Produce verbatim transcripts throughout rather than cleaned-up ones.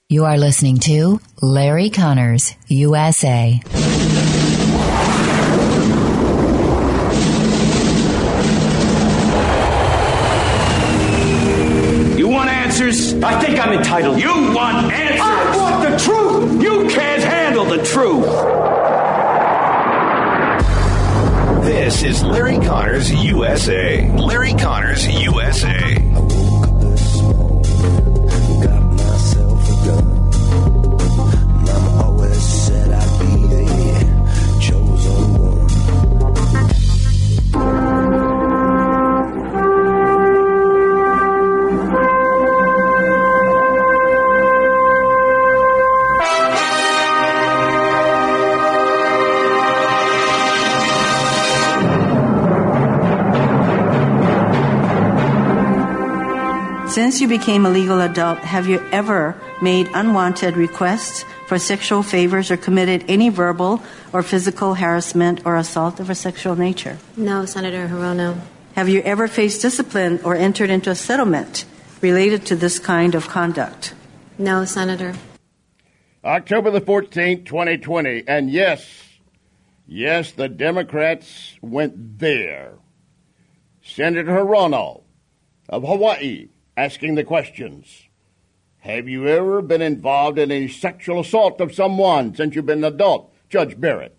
You are listening to Larry Connors, U S A. You want answers? I think I'm entitled. You want answers? I want the truth! You can't handle the truth! This is Larry Connors, U S A. Larry Connors, U S A. Since you became a legal adult, have you ever made unwanted requests for sexual favors or committed any verbal or physical harassment or assault of a sexual nature? No, Senator Hirono. Have you ever faced discipline or entered into a settlement related to this kind of conduct? No, Senator. October the fourteenth, twenty twenty. And yes, yes, the Democrats went there. Senator Hirono of Hawaii asking the questions. Have you ever been involved in a sexual assault of someone since you've been an adult? Judge Barrett.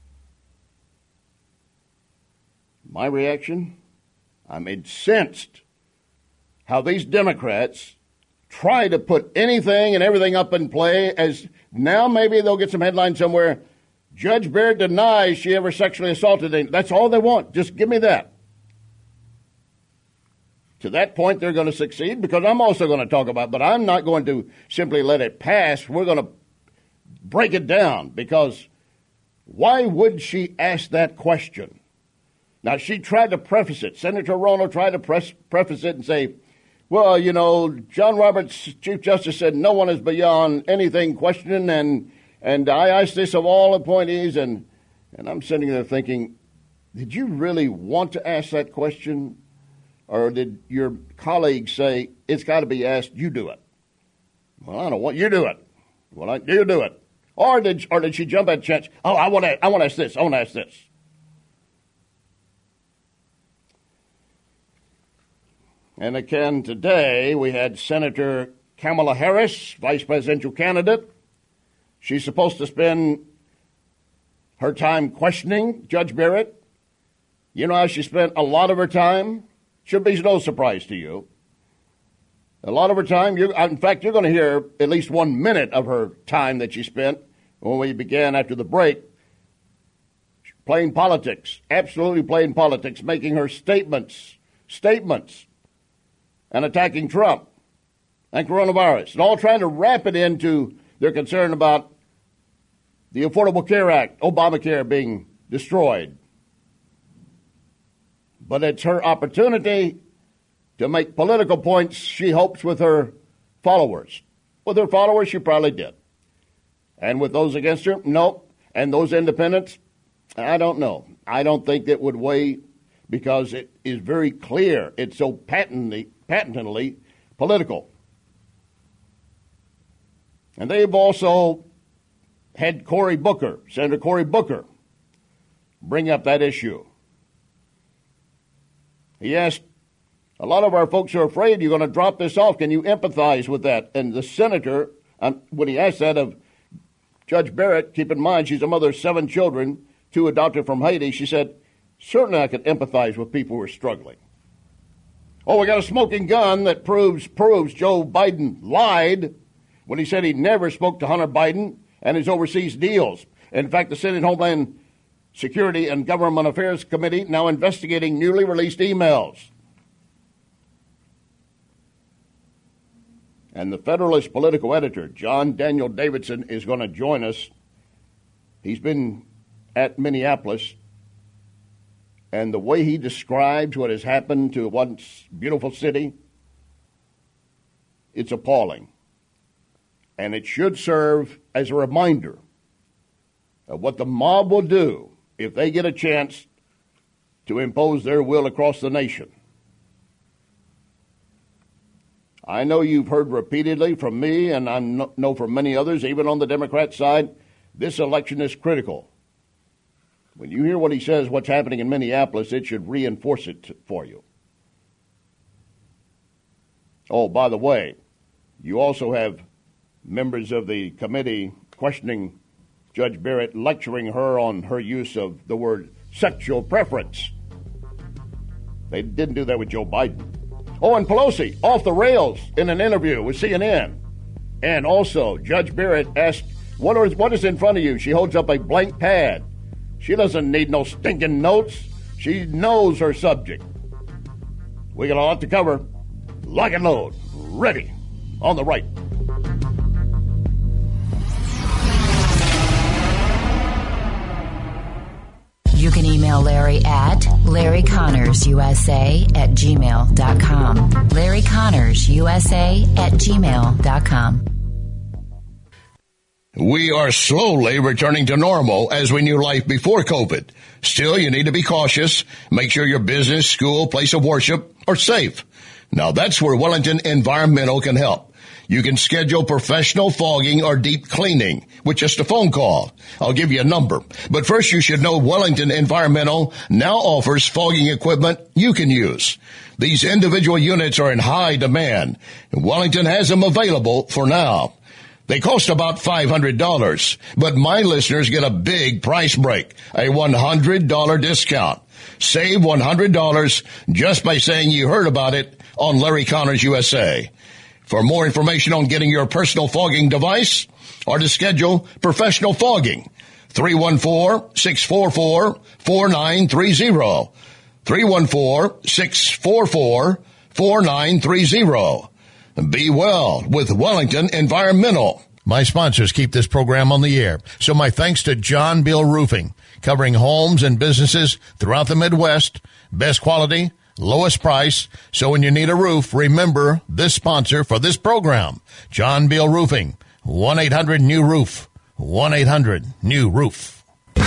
My reaction? I'm incensed how these Democrats try to put anything and everything up in play as now maybe they'll get some headline somewhere. Judge Barrett denies she ever sexually assaulted anyone. That's all they want. Just give me that. To that point, they're going to succeed because I'm also going to talk about it, but I'm not going to simply let it pass. We're going to break it down because why would she ask that question? Now, she tried to preface it. Senator Hirono tried to press, preface it and say, well, you know, John Roberts, Chief Justice, said no one is beyond anything questioning, and and I ask this of all appointees, and, and I'm sitting there thinking, did you really want to ask that question? Or did your colleagues say, it's got to be asked, you do it? Well, I don't want you to do it. Well, I, you do it. Or did or did she jump at chance? Oh, I want to I want to ask this. I want to ask this. And again, today we had Senator Kamala Harris, vice presidential candidate. She's supposed to spend her time questioning Judge Barrett. You know how she spent a lot of her time? Should be no surprise to you. A lot of her time, you, in fact, you're going to hear at least one minute of her time that she spent when we began after the break playing politics, absolutely playing politics, making her statements, statements, and attacking Trump and coronavirus, and all trying to wrap it into their concern about the Affordable Care Act, Obamacare being destroyed. But it's her opportunity to make political points, she hopes, with her followers. With her followers, she probably did. And with those against her, no. And those independents, I don't know. I don't think it would weigh because it is very clear. It's so patently, patently political. And they've also had Cory Booker, Senator Cory Booker, bring up that issue. He asked, a lot of our folks are afraid you're going to drop this off. Can you empathize with that? And the senator, um, when he asked that of Judge Barrett, keep in mind she's a mother of seven children, two adopted from Haiti, she said, certainly I could empathize with people who are struggling. Oh, we got a smoking gun that proves proves Joe Biden lied when he said he never spoke to Hunter Biden and his overseas deals. In fact, the Senate Homeland Security and Government Affairs Committee now investigating newly released emails. And the Federalist political editor, John Daniel Davidson, is going to join us. He's been at Minneapolis, and the way he describes what has happened to once beautiful city, it's appalling. And it should serve as a reminder of what the mob will do if they get a chance to impose their will across the nation. I know you've heard repeatedly from me, and I know from many others, even on the Democrat side, this election is critical. When you hear what he says, what's happening in Minneapolis, it should reinforce it for you. Oh, by the way, you also have members of the committee questioning Judge Barrett, lecturing her on her use of the word sexual preference. They didn't do that with Joe Biden. Oh, and Pelosi, off the rails in an interview with C N N. And also, Judge Barrett asked, what is, what is in front of you? She holds up a blank pad. She doesn't need no stinking notes. She knows her subject. We got a lot to cover. Lock and load. Ready. On the right. You can email Larry at larryconnorsusa at gmail dot com. larryconnorsusa at gmail dot com. We are slowly returning to normal as we knew life before COVID. Still, you need to be cautious. Make sure your business, school, place of worship are safe. Now, that's where Wellington Environmental can help. You can schedule professional fogging or deep cleaning with just a phone call. I'll give you a number. But first, you should know Wellington Environmental now offers fogging equipment you can use. These individual units are in high demand, and Wellington has them available for now. They cost about five hundred dollars, but my listeners get a big price break, a one hundred dollars discount. Save one hundred dollars just by saying you heard about it on Larry Connors U S A. For more information on getting your personal fogging device or to schedule professional fogging, three one four, six four four, four nine three zero. three one four, six four four, four nine three zero. Be well with Wellington Environmental. My sponsors keep this program on the air, so my thanks to John Bill Roofing, covering homes and businesses throughout the Midwest. Best quality, lowest price. So when you need a roof, remember this sponsor for this program, John Bill Roofing, one eight hundred new roof, one eight hundred new roof.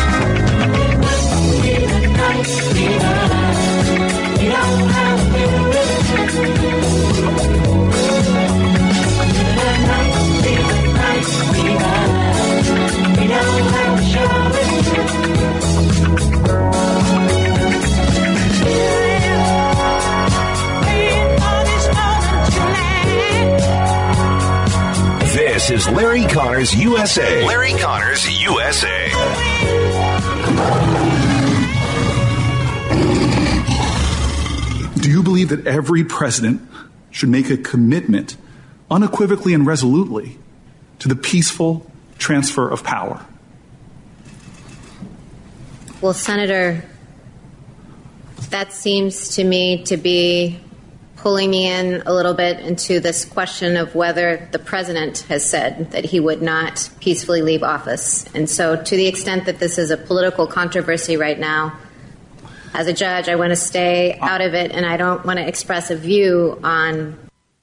This is Larry Connors U S A. Larry Connors U S A. Do you believe that every president should make a commitment unequivocally and resolutely to the peaceful transfer of power? Well, Senator, that seems to me to be pulling me in a little bit into this question of whether the president has said that he would not peacefully leave office. And so to the extent that this is a political controversy right now, as a judge, I want to stay out of it, and I don't want to express a view on...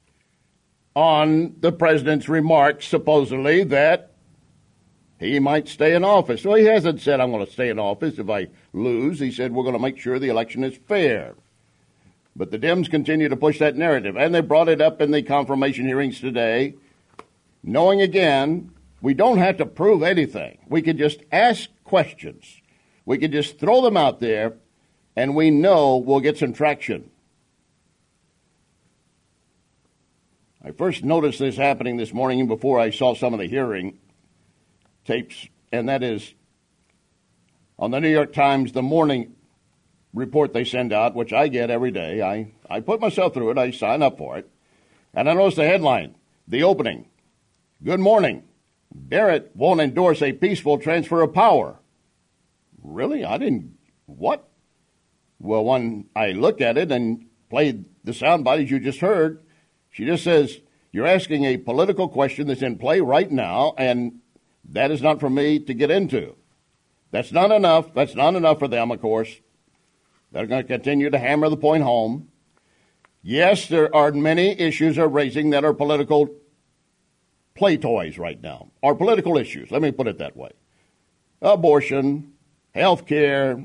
On the president's remarks, supposedly, that he might stay in office. Well, he hasn't said, I'm going to stay in office if I lose. He said, we're going to make sure the election is fair. But the Dems continue to push that narrative, and they brought it up in the confirmation hearings today, knowing, again, we don't have to prove anything. We can just ask questions. We can just throw them out there, and we know we'll get some traction. I first noticed this happening this morning before I saw some of the hearing tapes, and that is on the New York Times, the morning report they send out, which I get every day. I, I put myself through it. I sign up for it. And I noticed the headline, the opening. Good morning. Barrett won't endorse a peaceful transfer of power. Really? I didn't. What? Well, when I looked at it and played the soundbite as you just heard, she just says, you're asking a political question that's in play right now, and that is not for me to get into. That's not enough. That's not enough for them, of course. They're going to continue to hammer the point home. Yes, there are many issues they're raising that are political play toys right now, or political issues. Let me put it that way. Abortion, health care,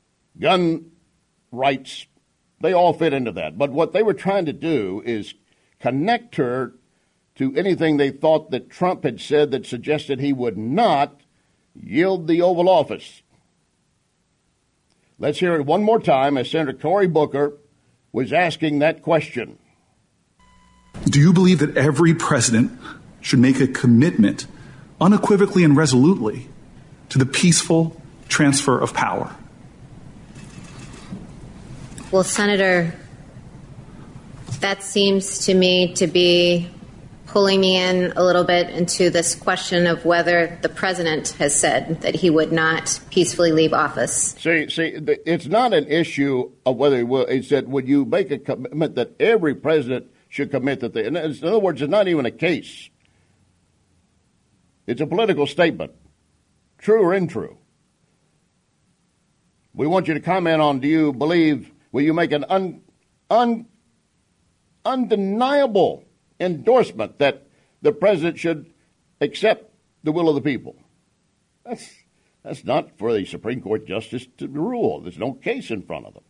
gun rights, they all fit into that. But what they were trying to do is connect her to anything they thought that Trump had said that suggested he would not yield the Oval Office. Let's hear it one more time as Senator Cory Booker was asking that question. Do you believe that every president should make a commitment unequivocally and resolutely to the peaceful transfer of power? Well, Senator, that seems to me to be pulling me in a little bit into this question of whether the president has said that he would not peacefully leave office. See, see, it's not an issue of whether he will. It's that would you make a commitment that every president should commit that they. In other words, it's not even a case. It's a political statement, true or untrue. We want you to comment on: do you believe? Will you make an un, un, undeniable endorsement that the president should accept the will of the people? That's that's not for the Supreme Court justice to rule. There's no case in front of them.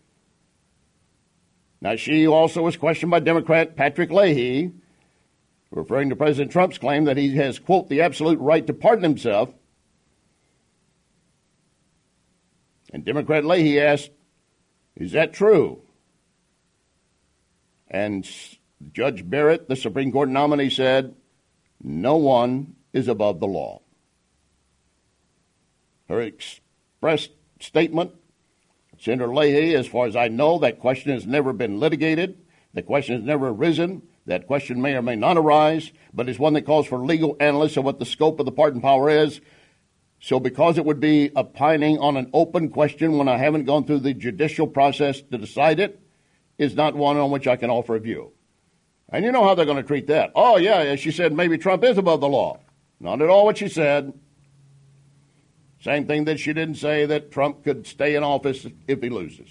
Now, she also was questioned by Democrat Patrick Leahy, referring to President Trump's claim that he has, quote, the absolute right to pardon himself. And Democrat Leahy asked, is that true? And Judge Barrett, the Supreme Court nominee, said, no one is above the law. Her expressed statement, Senator Leahy, as far as I know, that question has never been litigated. The question has never arisen. That question may or may not arise, but it's one that calls for legal analysis of what the scope of the pardon power is. So because it would be opining on an open question when I haven't gone through the judicial process to decide it, is not one on which I can offer a view. And you know how they're going to treat that. Oh, yeah, she said maybe Trump is above the law. Not at all what she said. Same thing that she didn't say that Trump could stay in office if he loses.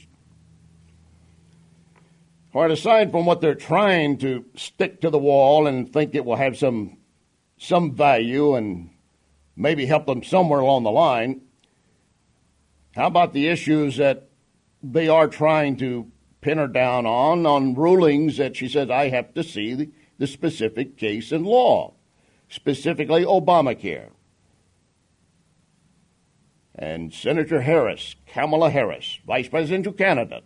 All right, aside from what they're trying to stick to the wall and think it will have some some value and maybe help them somewhere along the line, how about the issues that they are trying to pin her down on, on rulings that she says, I have to see the, the specific case in law, specifically Obamacare. And Senator Harris, Kamala Harris, vice presidential candidate,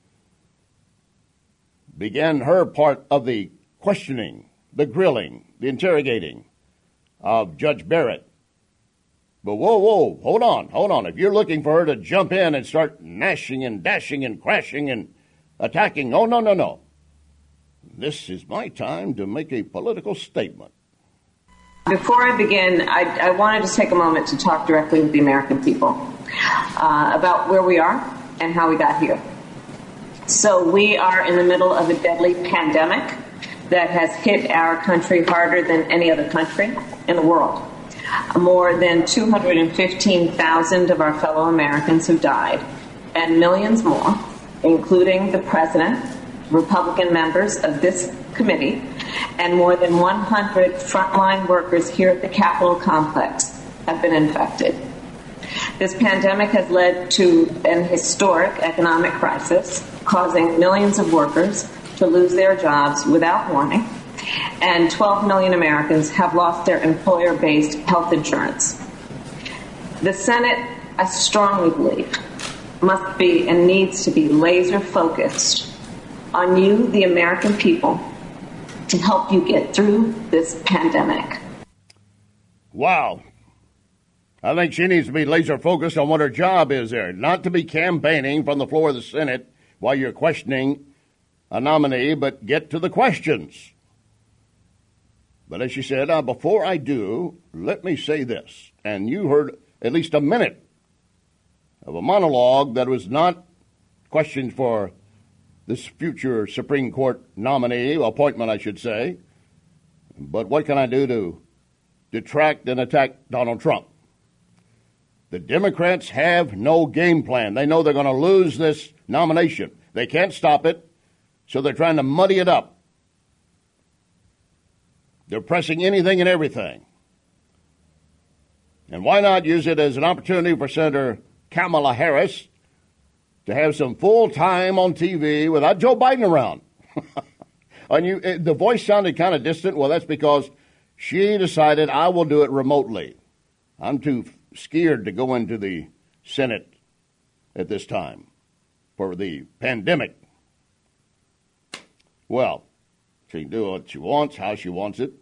began her part of the questioning, the grilling, the interrogating of Judge Barrett. But whoa, whoa, hold on, hold on. If you're looking for her to jump in and start gnashing and dashing and crashing and attacking, oh, no, no, no. This is my time to make a political statement. Before I begin, I, I wanted to take a moment to talk directly with the American people uh, about where we are and how we got here. So we are in the middle of a deadly pandemic that has hit our country harder than any other country in the world. More than two hundred fifteen thousand of our fellow Americans have died, and millions more, including the president, Republican members of this committee, and more than one hundred frontline workers here at the Capitol complex have been infected. This pandemic has led to an historic economic crisis, causing millions of workers to lose their jobs without warning, and twelve million Americans have lost their employer-based health insurance. The Senate, I strongly believe, must be and needs to be laser-focused on you, the American people, to help you get through this pandemic. Wow. I think she needs to be laser-focused on what her job is there, not to be campaigning from the floor of the Senate while you're questioning a nominee, but get to the questions. But as she said, uh, before I do, let me say this. And you heard at least a minute of a monologue that was not questions for this future Supreme Court nominee, appointment, I should say. But what can I do to detract and attack Donald Trump? The Democrats have no game plan. They know they're going to lose this nomination. They can't stop it, so they're trying to muddy it up. They're pressing anything and everything. And why not use it as an opportunity for Senator Kamala Harris to have some full time on T V without Joe Biden around? And you, the voice sounded kind of distant. Well, that's because she decided, I will do it remotely. I'm too scared to go into the Senate at this time for the pandemic. Well, she can do what she wants, how she wants it.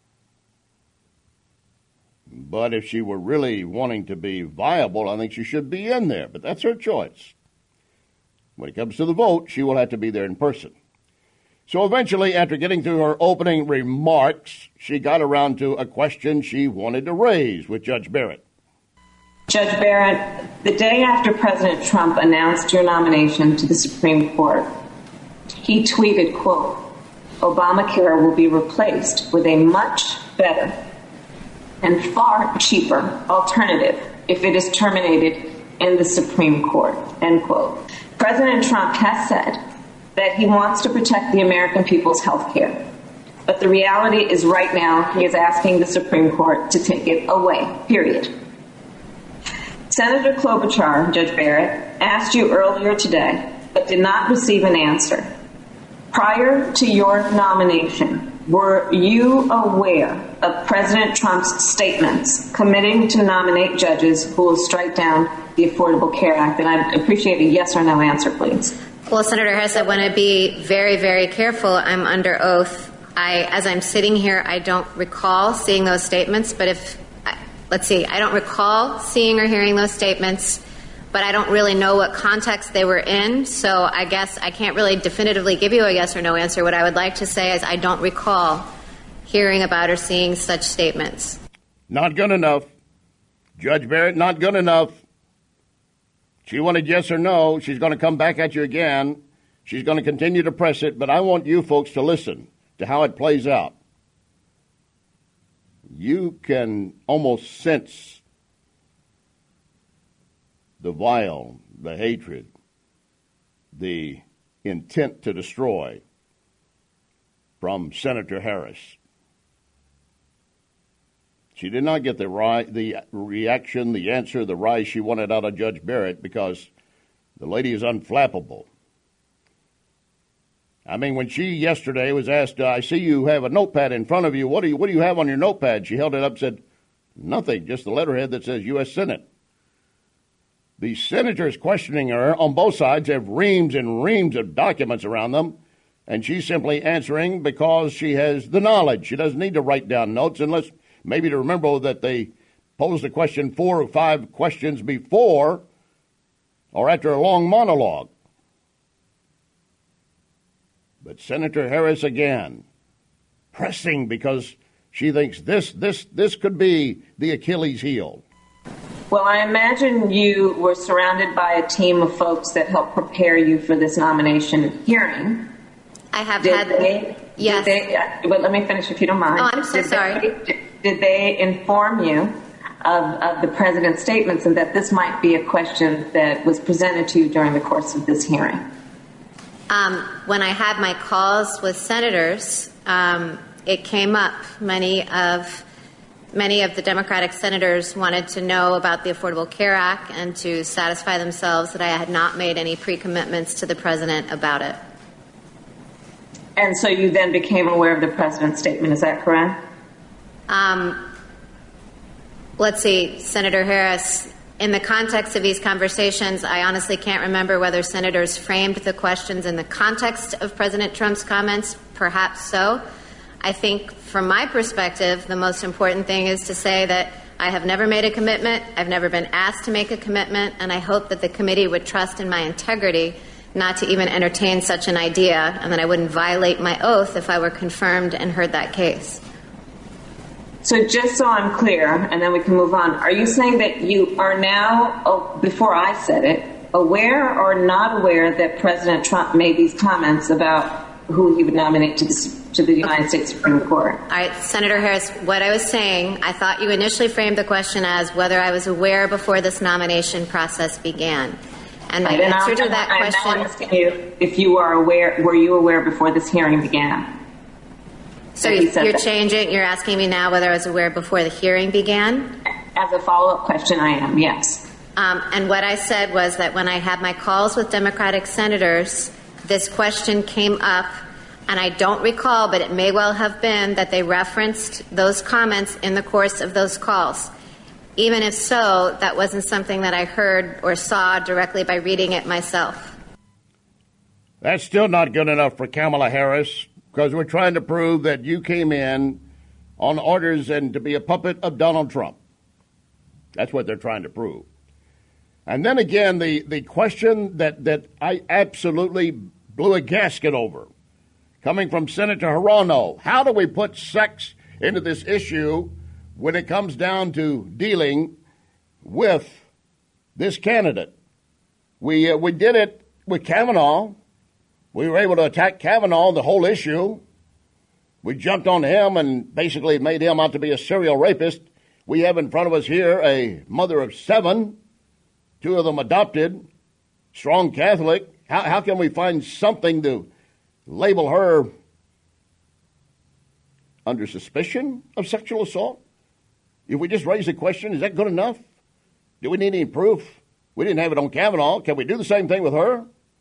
But if she were really wanting to be viable, I think she should be in there. But that's her choice. When it comes to the vote, she will have to be there in person. So eventually, after getting through her opening remarks, she got around to a question she wanted to raise with Judge Barrett. Judge Barrett, the day after President Trump announced your nomination to the Supreme Court, he tweeted, quote, Obamacare will be replaced with a much better and far cheaper alternative if it is terminated in the Supreme Court, end quote. President Trump has said that he wants to protect the American people's health care. But the reality is right now he is asking the Supreme Court to take it away, period. Senator Klobuchar, Judge Barrett, asked you earlier today, but did not receive an answer. Prior to your nomination, were you aware of President Trump's statements committing to nominate judges who will strike down the Affordable Care Act? And I'd appreciate a yes or no answer, please. Well, Senator Harris, I want to be very, very careful. I'm under oath. I, as I'm sitting here, I don't recall seeing those statements. But if, let's see, I don't recall seeing or hearing those statements, but I don't really know what context they were in. So I guess I can't really definitively give you a yes or no answer. What I would like to say is I don't recall hearing about or seeing such statements. Not good enough. Judge Barrett, not good enough. She wanted yes or no. She's going to come back at you again. She's going to continue to press it, but I want you folks to listen to how it plays out. You can almost sense the vile, the hatred, the intent to destroy from Senator Harris. She did not get the ri- the reaction, the answer, the rise she wanted out of Judge Barrett because the lady is unflappable. I mean, when she yesterday was asked, I see you have a notepad in front of you. What do you, what do you have on your notepad? She held it up and said, nothing, just the letterhead that says U S Senate. The senators questioning her on both sides have reams and reams of documents around them, and she's simply answering because she has the knowledge. She doesn't need to write down notes unless maybe to remember that they posed the question four or five questions before or after a long monologue. But Senator Harris again, pressing because she thinks this this this could be the Achilles heel. Well, I imagine you were surrounded by a team of folks that helped prepare you for this nomination hearing. I have did had they, yes. Did they, but let me finish if you don't mind. Oh, I'm so did sorry. They, did they inform you of, of the president's statements and that this might be a question that was presented to you during the course of this hearing? Um, when I had my calls with senators, um, it came up. Many of many of the Democratic senators wanted to know about the Affordable Care Act and to satisfy themselves that I had not made any pre-commitments to the president about it. And so you then became aware of the president's statement. Is that correct? Um, let's see, Senator Harris. In the context of these conversations, I honestly can't remember whether senators framed the questions in the context of President Trump's comments. Perhaps so. I think from my perspective, the most important thing is to say that I have never made a commitment. I've never been asked to make a commitment. And I hope that the committee would trust in my integrity not to even entertain such an idea, and that I wouldn't violate my oath if I were confirmed and heard that case. So just so I'm clear, and then we can move on, are you saying that you are now, oh, before I said it, aware or not aware that President Trump made these comments about who he would nominate to the, to the United States Supreme Court? All right, Senator Harris, what I was saying, I thought you initially framed the question as whether I was aware before this nomination process began. And my right, answer and to that I'm question... now asking you if you are aware, were you aware before this hearing began? So you're that. changing, you're asking me now whether I was aware before the hearing began? As a follow-up question, I am, yes. Um, and what I said was that when I had my calls with Democratic senators, this question came up. And I don't recall, but it may well have been that they referenced those comments in the course of those calls. Even if so, that wasn't something that I heard or saw directly by reading it myself. That's still not good enough for Kamala Harris, because we're trying to prove that you came in on orders and to be a puppet of Donald Trump. That's what they're trying to prove. And then again, the, the question that, that I absolutely blew a gasket over, coming from Senator Hirono, how do we put sex into this issue when it comes down to dealing with this candidate? We uh, we did it with Kavanaugh. We were able to attack Kavanaugh, the whole issue. We jumped on him and basically made him out to be a serial rapist. We have in front of us here a mother of seven, two of them adopted, strong Catholic. How, how can we find something to label her under suspicion of sexual assault? If we just raise the question, is that good enough? Do we need any proof? We didn't have it on Kavanaugh. Can we do the same thing with her?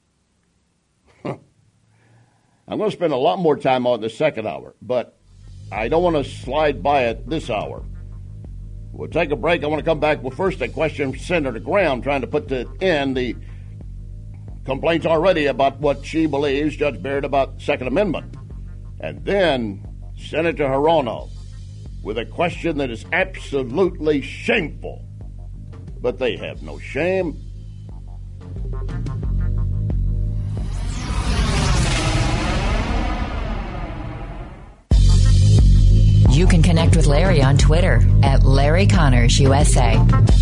I'm going to spend a lot more time on the second hour, but I don't want to slide by it this hour. We'll take a break. I want to come back with first a question from Senator Graham, trying to put to end the complaints already about what she believes, Judge Barrett, about the Second Amendment. And then Senator Hirono with a question that is absolutely shameful. But they have no shame. You can connect with Larry on Twitter at Larry Connors U S A.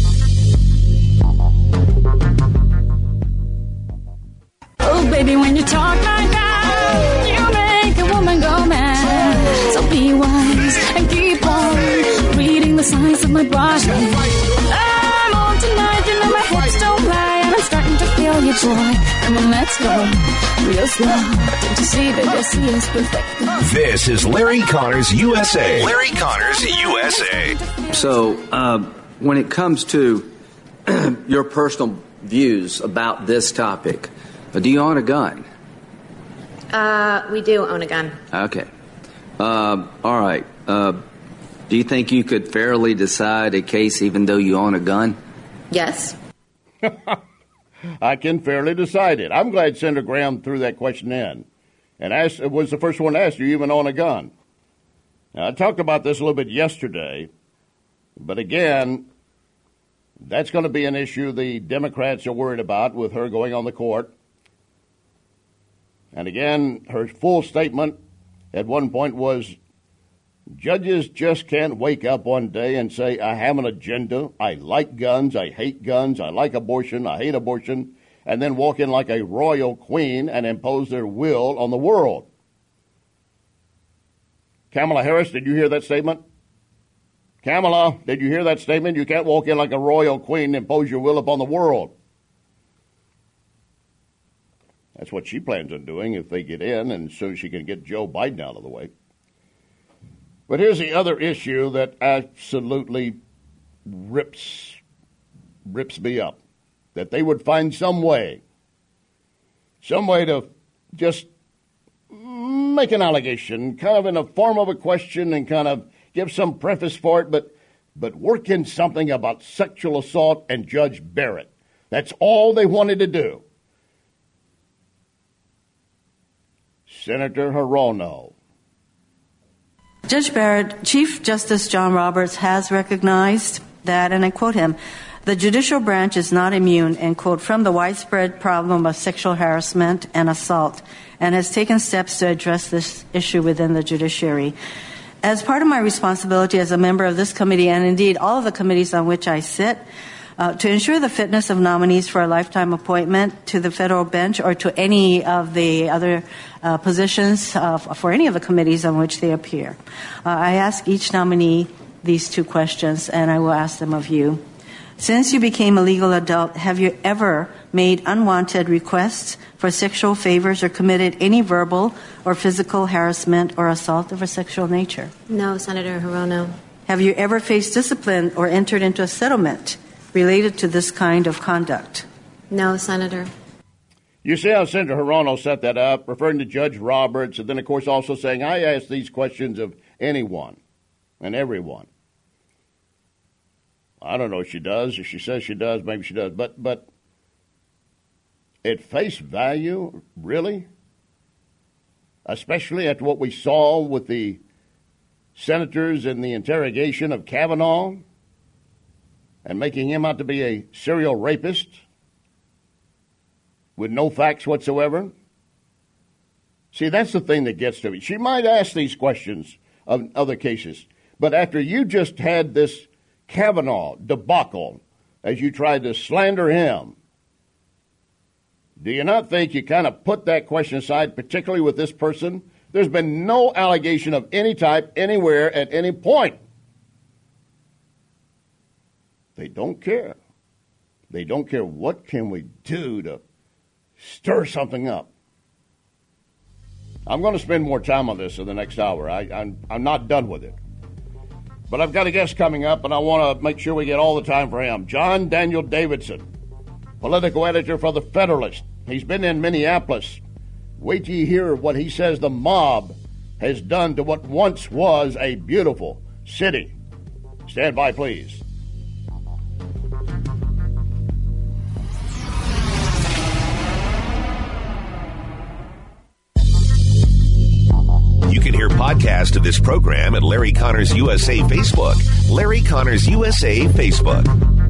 Oh, baby, when you talk like that, you make a woman go mad. So be wise and keep on reading the signs of my body. I'm on tonight, you know my hips don't lie, and I'm starting to feel you, boy. Come on, let's go real slow. Don't you see that your sea is perfect? This is Larry Connors U S A. Larry Connors U S A. So, uh, when it comes to your personal views about this topic, do you own a gun? Uh, we do own a gun. Okay. Uh, all right. Uh, do you think you could fairly decide a case even though you own a gun? Yes. I can fairly decide it. I'm glad Senator Graham threw that question in and asked, was the first one to ask, do you even own a gun? Now, I talked about this a little bit yesterday, but again, that's going to be an issue the Democrats are worried about with her going on the court. And again, her full statement at one point was, judges just can't wake up one day and say, I have an agenda, I like guns, I hate guns, I like abortion, I hate abortion, and then walk in like a royal queen and impose their will on the world. Kamala Harris, did you hear that statement? Kamala, did you hear that statement? You can't walk in like a royal queen and impose your will upon the world. That's what she plans on doing if they get in, and so she can get Joe Biden out of the way. But here's the other issue that absolutely rips rips me up, that they would find some way, some way to just make an allegation, kind of in the form of a question and kind of give some preface for it, but but work in something about sexual assault and Judge Barrett. That's all they wanted to do. Senator Hirono. Judge Barrett, Chief Justice John Roberts has recognized that, and I quote him, the judicial branch is not immune, end quote, from the widespread problem of sexual harassment and assault, and has taken steps to address this issue within the judiciary. As part of my responsibility as a member of this committee, and indeed all of the committees on which I sit, Uh, to ensure the fitness of nominees for a lifetime appointment to the federal bench or to any of the other uh, positions uh, for any of the committees on which they appear. Uh, I ask each nominee these two questions, and I will ask them of you. Since you became a legal adult, have you ever made unwanted requests for sexual favors or committed any verbal or physical harassment or assault of a sexual nature? No, Senator Hirono. Have you ever faced discipline or entered into a settlement related to this kind of conduct? No, Senator. You see how Senator Hirono set that up, referring to Judge Roberts, and then, of course, also saying, I ask these questions of anyone and everyone. I don't know if she does. If she says she does, maybe she does. But, but at face value, really? Especially after what we saw with the senators in the interrogation of Kavanaugh and making him out to be a serial rapist with no facts whatsoever. See, that's the thing that gets to me. She might ask these questions of other cases, but after you just had this Kavanaugh debacle as you tried to slander him, do you not think you kind of put that question aside, particularly with this person? There's been no allegation of any type anywhere at any point. They don't care. They don't care what can we do to stir something up. I'm going to spend more time on this in the next hour. I, I'm, I'm not done with it. But I've got a guest coming up, and I want to make sure we get all the time for him. John Daniel Davidson, political editor for The Federalist. He's been in Minneapolis. Wait till you hear what he says the mob has done to what once was a beautiful city. Stand by, please. You can hear podcast of this program at Larry Connors U S A Facebook. Larry Connors U S A Facebook.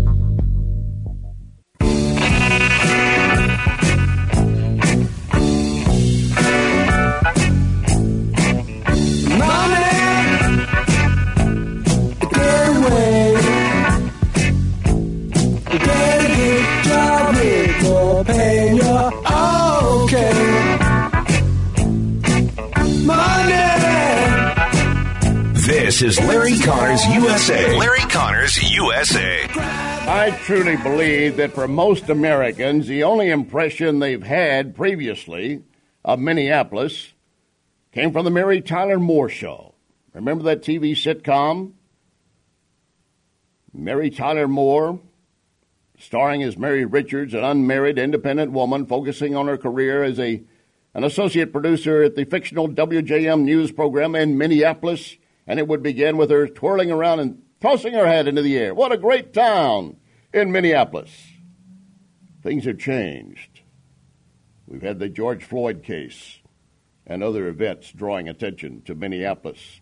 This is Larry Connors U S A. Larry Connors U S A. I truly believe that for most Americans, the only impression they've had previously of Minneapolis came from the Mary Tyler Moore Show. Remember that T V sitcom? Mary Tyler Moore, starring as Mary Richards, an unmarried independent woman focusing on her career as a an associate producer at the fictional W J M news program in Minneapolis. And it would begin with her twirling around and tossing her head into the air. What a great town in Minneapolis. Things have changed. We've had the George Floyd case and other events drawing attention to Minneapolis.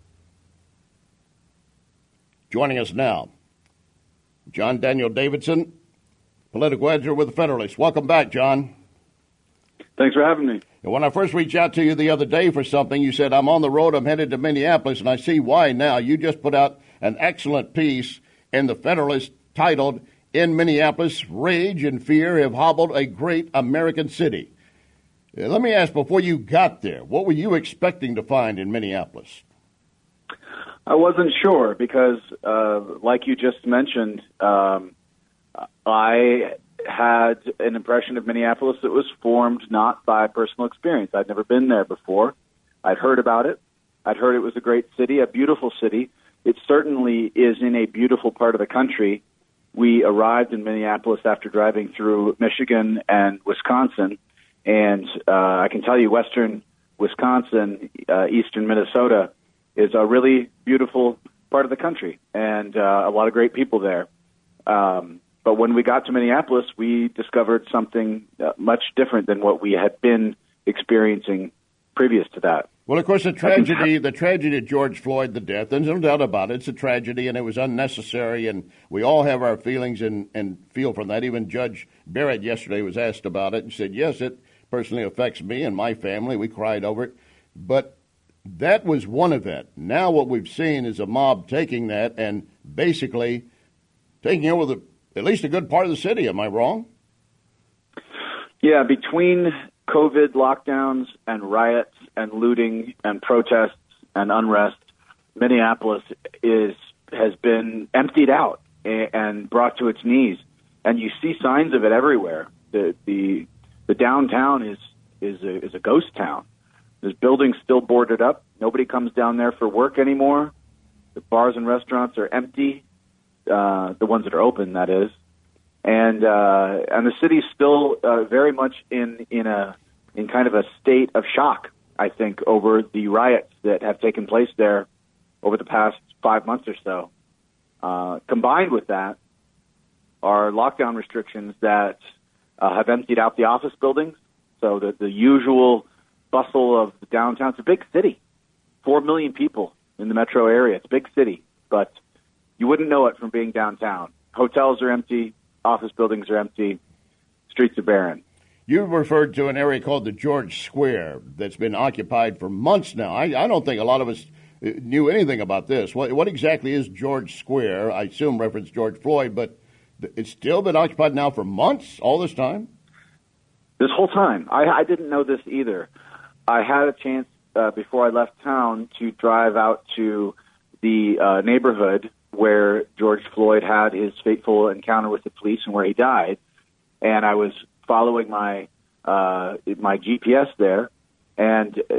Joining us now, John Daniel Davidson, political editor with The Federalist. Welcome back, John. Thanks for having me. When I first reached out to you the other day for something, you said, I'm on the road, I'm headed to Minneapolis, and I see why now. You just put out an excellent piece in The Federalist titled, In Minneapolis, Rage and Fear Have Hobbled a Great American City. Let me ask, before you got there, what were you expecting to find in Minneapolis? I wasn't sure because, uh, like you just mentioned, um, I had an impression of Minneapolis that was formed not by personal experience. I'd never been there before. I'd heard about it. I'd heard it was a great city, a beautiful city. It certainly is in a beautiful part of the country. We arrived in Minneapolis after driving through Michigan and Wisconsin, and uh, I can tell you western Wisconsin, uh, eastern Minnesota is a really beautiful part of the country, and uh, a lot of great people there. Um, But when we got to Minneapolis, we discovered something uh, much different than what we had been experiencing previous to that. Well, of course, the tragedy, the tragedy of George Floyd, the death, there's no doubt about it. It's a tragedy, and it was unnecessary, and we all have our feelings and, and feel from that. Even Judge Barrett yesterday was asked about it and said, yes, it personally affects me and my family. We cried over it. But that was one event. Now what we've seen is a mob taking that and basically taking over the at least a good part of the city. Am I wrong? Yeah, between COVID lockdowns and riots and looting and protests and unrest, Minneapolis is has been emptied out and brought to its knees. And you see signs of it everywhere. The the, the downtown is is a, is a ghost town. There's buildings still boarded up. Nobody comes down there for work anymore. The bars and restaurants are empty. Uh, the ones that are open, that is. and uh, and the city's still uh, very much in in a in kind of a state of shock, I think, over the riots that have taken place there over the past five months or so. Uh, combined with that are lockdown restrictions that uh, have emptied out the office buildings. So the, the usual bustle of the downtown. It's a big city, four million people in the metro area. It's a big city, but you wouldn't know it from being downtown. Hotels are empty, office buildings are empty, streets are barren. You referred to an area called the George Square that's been occupied for months now. I, I don't think a lot of us knew anything about this. What, what exactly is George Square? I assume reference George Floyd, but it's still been occupied now for months, all this time? This whole time. I, I didn't know this either. I had a chance uh, before I left town to drive out to the uh, neighborhood where George Floyd had his fateful encounter with the police and where he died, and I was following my uh, my G P S there, and uh,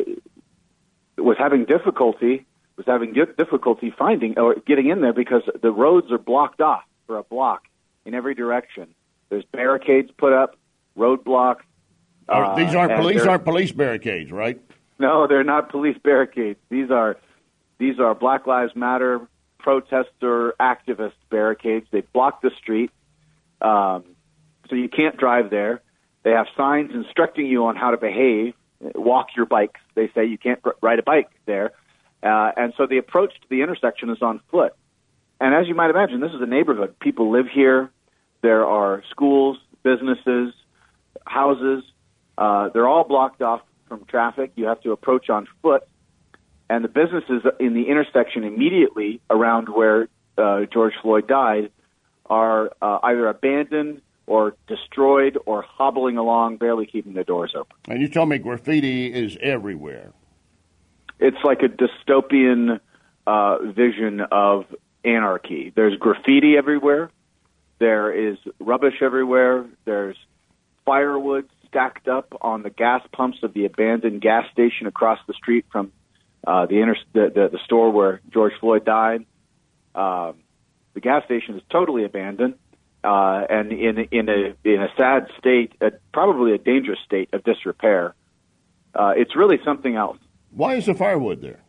was having difficulty was having difficulty finding or getting in there because the roads are blocked off for a block in every direction. There's barricades put up, roadblocks. Uh, these aren't police they're- aren't police barricades, right? No, they're not police barricades. These are these are Black Lives Matter protester activist barricades. They block the street, um, so you can't drive there. They have signs instructing you on how to behave. Walk your bikes. They say you can't ride a bike there. Uh, and so the approach to the intersection is on foot. And as you might imagine, this is a neighborhood. People live here. There are schools, businesses, houses. Uh, they're all blocked off from traffic. You have to approach on foot. And the businesses in the intersection immediately around where uh, George Floyd died are uh, either abandoned or destroyed or hobbling along, barely keeping their doors open. And you told me graffiti is everywhere. It's like a dystopian uh, vision of anarchy. There's graffiti everywhere. There is rubbish everywhere. There's firewood stacked up on the gas pumps of the abandoned gas station across the street from uh, the, inter- the, the the store where George Floyd died. Um, the gas station is totally abandoned uh, and in in a in a sad state, a, probably a dangerous state of disrepair. Uh, it's really something else. Why is the firewood there?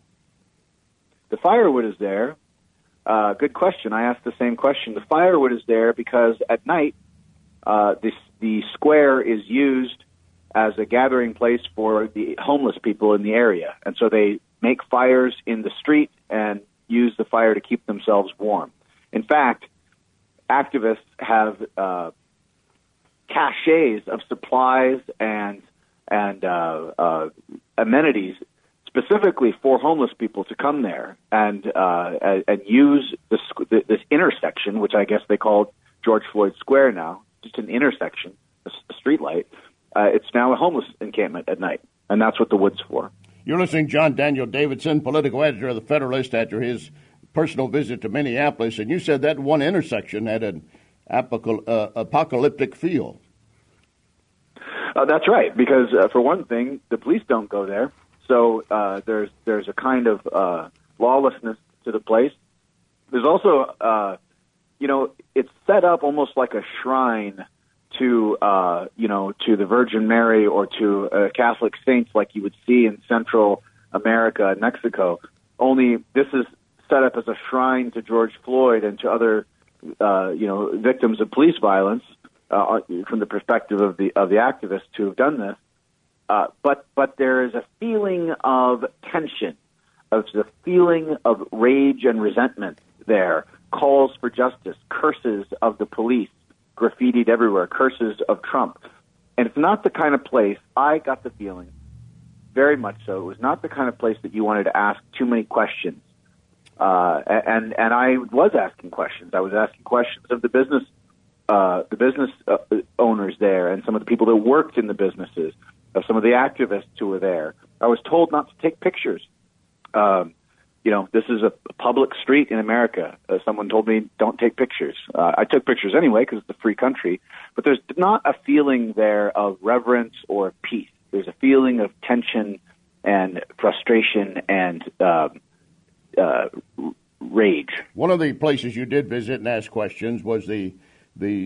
The firewood is there. Uh, good question. I asked the same question. The firewood is there because at night, uh, the, the square is used as a gathering place for the homeless people in the area. And so they make fires in the street and use the fire to keep themselves warm. In fact, activists have uh, caches of supplies and, and uh, uh, amenities specifically for homeless people to come there and uh, and use this, this intersection, which I guess they call George Floyd Square now, just an intersection, a street light. Uh, it's now a homeless encampment at night, and that's what the wood's for. You're listening to John Daniel Davidson, political editor of The Federalist, after his personal visit to Minneapolis, and you said that one intersection had an apocal- uh, apocalyptic feel. Uh, that's right, because uh, for one thing, the police don't go there. So uh, there's there's a kind of uh, lawlessness to the place. There's also, uh, you know, it's set up almost like a shrine to, uh, you know, to the Virgin Mary or to uh, Catholic saints like you would see in Central America and Mexico. Only this is set up as a shrine to George Floyd and to other, uh, you know, victims of police violence uh, from the perspective of the of the activists who have done this. Uh, but but there is a feeling of tension, of the feeling of rage and resentment there, calls for justice, curses of the police, graffitied everywhere, curses of Trump. And it's not the kind of place, I got the feeling, very much so, it was not the kind of place that you wanted to ask too many questions. Uh, and and I was asking questions. I was asking questions of the business, uh, the business uh, owners there and some of the people that worked in the businesses, of some of the activists who were there. I was told not to take pictures. Um, you know, this is a public street in America. Uh, someone told me, don't take pictures. Uh, I took pictures anyway because it's a free country. But there's not a feeling there of reverence or peace. There's a feeling of tension and frustration and uh, uh, rage. One of the places you did visit and ask questions was the the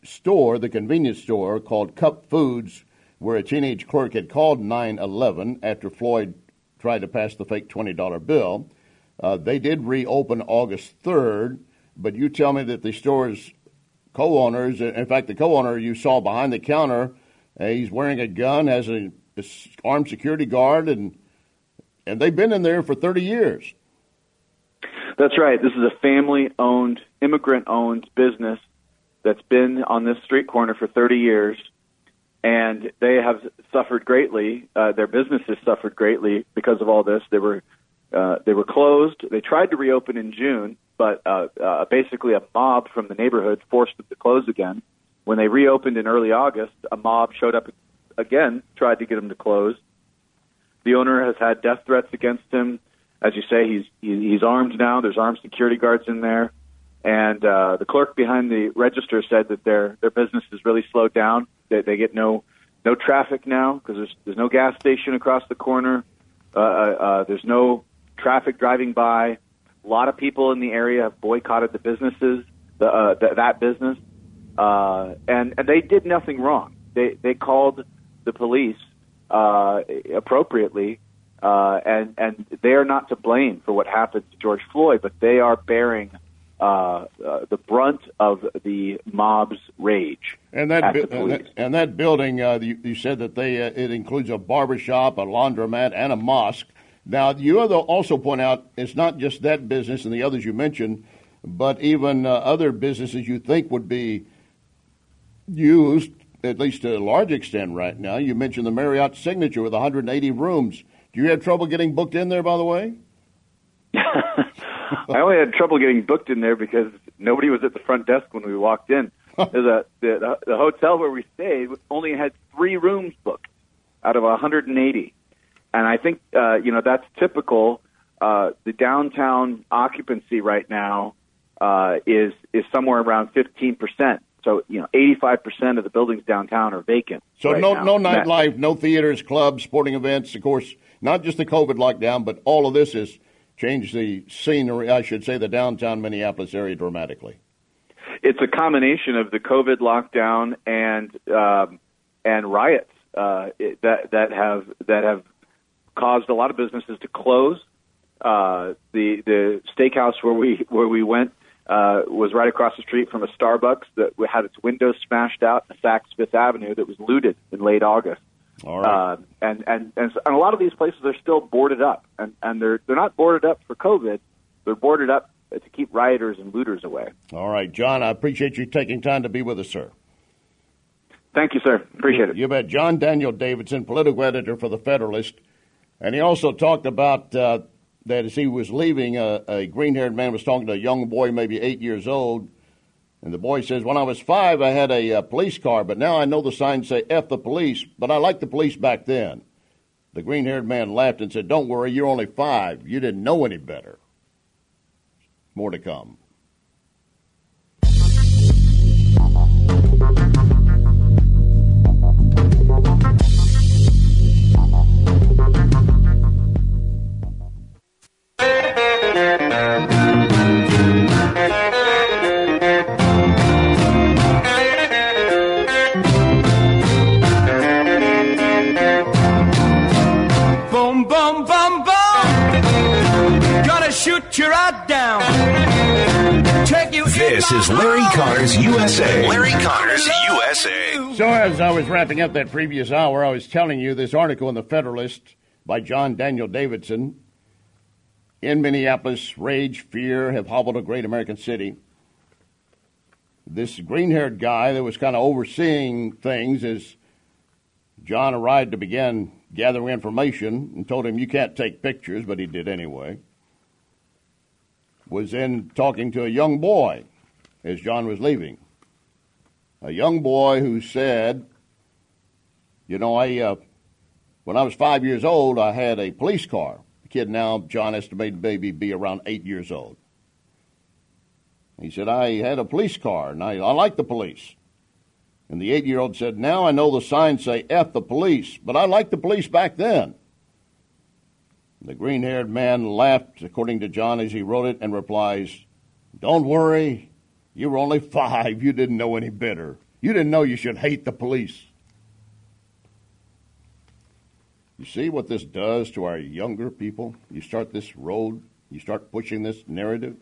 store, the convenience store called Cup Foods, where a teenage clerk had called nine one one after Floyd tried to pass the fake twenty dollar bill. Uh, they did reopen August third, but you tell me that the store's co-owners, in fact, the co-owner you saw behind the counter, uh, he's wearing a gun, has an armed security guard, and and they've been in there for thirty years. That's right. This is a family-owned, immigrant-owned business that's been on this street corner for thirty years, and they have suffered greatly. Uh, their business has suffered greatly because of all this. They were uh, they were closed. They tried to reopen in June, but uh, uh, basically a mob from the neighborhood forced them to close again. When they reopened in early August, a mob showed up again, tried to get them to close. The owner has had death threats against him. As you say, he's he's armed now. There's armed security guards in there. And uh, the clerk behind the register said that their their business has really slowed down. They, they get no no traffic now because there's there's no gas station across the corner. Uh, uh, there's no traffic driving by. A lot of people in the area have boycotted the businesses, the, uh, th- that business, uh, and and they did nothing wrong. They they called the police uh, appropriately. Uh, and, and they are not to blame for what happened to George Floyd, but they are bearing uh, uh, the brunt of the mob's rage. And that, bu- and that, and that building, uh, you, you said that they uh, it includes a barbershop, a laundromat, and a mosque. Now, you also point out it's not just that business and the others you mentioned, but even uh, other businesses you think would be used, at least to a large extent right now. You mentioned the Marriott Signature with one hundred eighty rooms. Do you have trouble getting booked in there, by the way? I only had trouble getting booked in there because nobody was at the front desk when we walked in. the, the, the hotel where we stayed only had three rooms booked out of one hundred eighty. And I think, uh, you know, that's typical. Uh, the downtown occupancy right now uh, is is somewhere around fifteen percent. So, you know, eighty-five percent of the buildings downtown are vacant. So right no now. no nightlife, no theaters, clubs, sporting events, of course. Not just the COVID lockdown, but all of this has changed the scenery, I should say, the downtown Minneapolis area dramatically. It's a combination of the COVID lockdown and um, and riots uh, it, that that have that have caused a lot of businesses to close. Uh, the the steakhouse where we where we went uh, was right across the street from a Starbucks that had its windows smashed out on Saks Fifth Avenue that was looted in late August. All right. Uh, and, and, and, and a lot of these places are still boarded up, and, and they're they're not boarded up for COVID. They're boarded up to keep rioters and looters away. All right, John, I appreciate you taking time to be with us, sir. Thank you, sir. Appreciate you, it. You bet. John Daniel Davidson, political editor for The Federalist. And he also talked about uh, that as he was leaving, uh, a green-haired man was talking to a young boy, maybe eight years old. And the boy says, when I was five, I had a uh, police car, but now I know the signs say F the police, but I liked the police back then. The green-haired man laughed and said, don't worry, you're only five. You didn't know any better. More to come. Shoot you right down. Take you this is Larry Connors U S A. Larry Connors U S A. So as I was wrapping up that previous hour, I was telling you this article in The Federalist by John Daniel Davidson. In Minneapolis, rage, fear have hobbled a great American city. This green-haired guy that was kind of overseeing things as John arrived to begin gathering information and told him you can't take pictures, but he did anyway, was in talking to a young boy as John was leaving. A young boy who said, you know, I uh, when I was five years old, I had a police car. The kid now, John estimated maybe be around eight years old. He said, I had a police car, and I, I like the police. And the eight-year-old said, now I know the signs say F the police, but I liked the police back then. The green-haired man laughed, according to John, as he wrote it, and replies, don't worry, you were only five. You didn't know any better. You didn't know you should hate the police. You see what this does to our younger people? You start this road, you start pushing this narrative.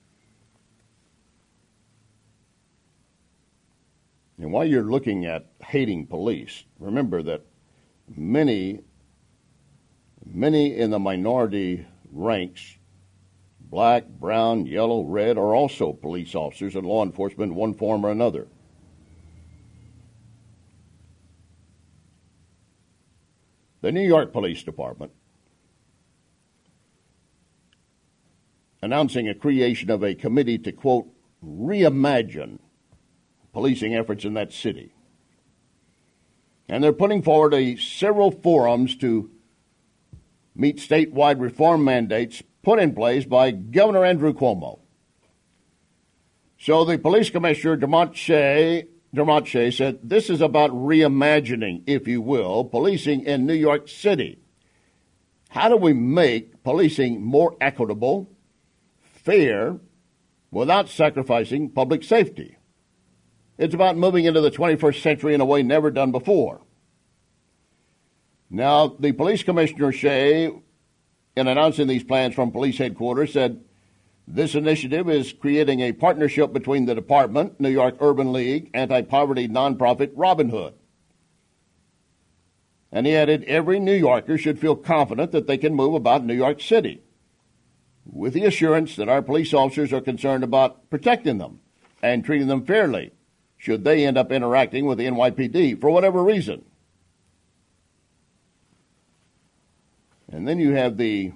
And while you're looking at hating police, remember that many, many in the minority ranks, black, brown, yellow, red, are also police officers and law enforcement in one form or another. The New York Police Department announcing a creation of a committee to, quote, reimagine policing efforts in that city. And they're putting forward a several forums to meet statewide reform mandates put in place by Governor Andrew Cuomo. So the police commissioner, Dermot Shea, Dermot Shea said, this is about reimagining, if you will, policing in New York City. How do we make policing more equitable, fair, without sacrificing public safety? It's about moving into the twenty-first century in a way never done before. Now, the police commissioner, Shea, in announcing these plans from police headquarters, said this initiative is creating a partnership between the department, New York Urban League, anti-poverty nonprofit Robin Hood. And he added, every New Yorker should feel confident that they can move about New York City, with the assurance that our police officers are concerned about protecting them and treating them fairly, should they end up interacting with the N Y P D for whatever reason. And then you have the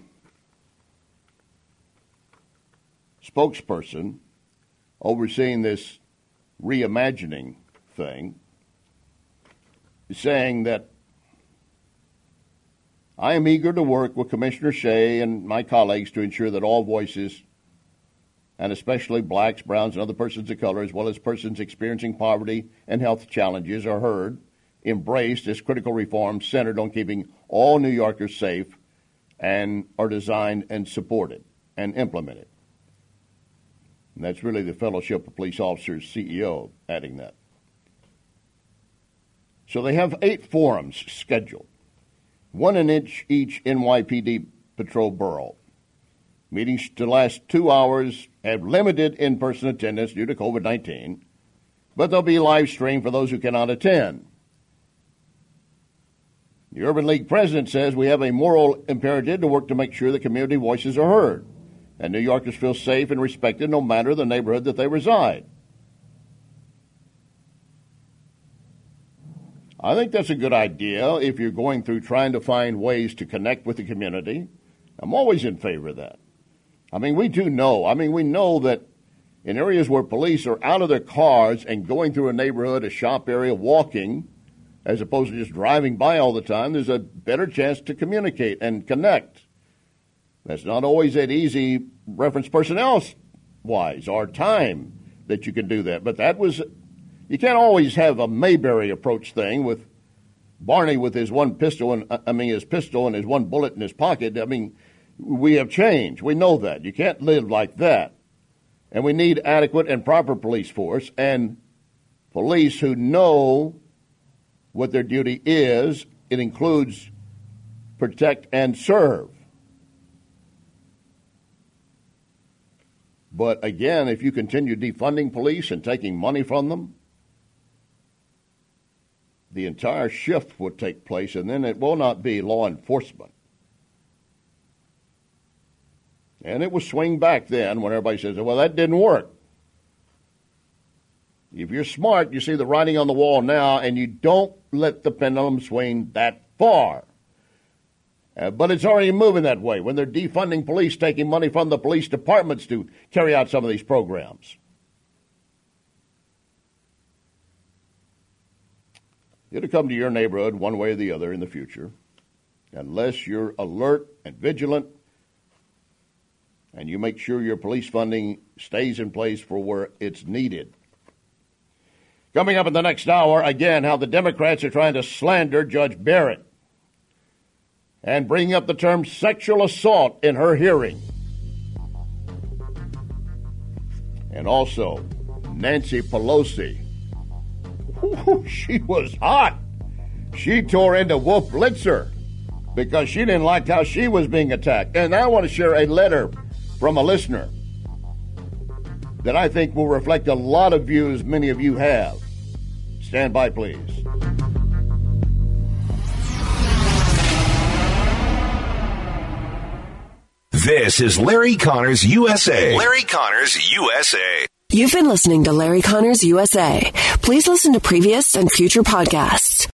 spokesperson overseeing this reimagining thing saying that I am eager to work with Commissioner Shea and my colleagues to ensure that all voices, and especially blacks, browns, and other persons of color, as well as persons experiencing poverty and health challenges, are heard, embraced as critical reforms centered on keeping all New Yorkers safe and are designed and supported and implemented. And that's really the Fellowship of Police Officers C E O adding that. So they have eight forums scheduled, one in each, each N Y P D patrol borough. Meetings to last two hours, have limited in-person attendance due to covid nineteen, but they'll be live streamed for those who cannot attend. The Urban League president says we have a moral imperative to work to make sure the community voices are heard and New Yorkers feel safe and respected no matter the neighborhood that they reside. I think that's a good idea if you're going through trying to find ways to connect with the community. I'm always in favor of that. I mean, we do know. I mean, we know that in areas where police are out of their cars and going through a neighborhood, a shop area, walking, as opposed to just driving by all the time, there's a better chance to communicate and connect. That's not always that easy reference personnel-wise or time that you can do that. But that was, you can't always have a Mayberry approach thing with Barney with his one pistol, and I mean his pistol and his one bullet in his pocket. I mean, we have changed. We know that. You can't live like that. And we need adequate and proper police force and police who know what their duty is. It includes protect and serve. But again, if you continue defunding police and taking money from them, the entire shift will take place, and then it will not be law enforcement. And it will swing back then when everybody says, well, that didn't work. If you're smart, you see the writing on the wall now, and you don't let the pendulum swing that far. Uh, but it's already moving that way when they're defunding police, taking money from the police departments to carry out some of these programs. It'll come to your neighborhood one way or the other in the future, unless you're alert and vigilant and you make sure your police funding stays in place for where it's needed. Coming up in the next hour, again, how the Democrats are trying to slander Judge Barrett and bringing up the term sexual assault in her hearing. And also, Nancy Pelosi Ooh, she was hot. She tore into Wolf Blitzer because she didn't like how she was being attacked. And I want to share a letter from a listener that I think will reflect a lot of views many of you have. Stand by, please. This is Larry Connors U S A. Larry Connors U S A. You've been listening to Larry Connors U S A. Please listen to previous and future podcasts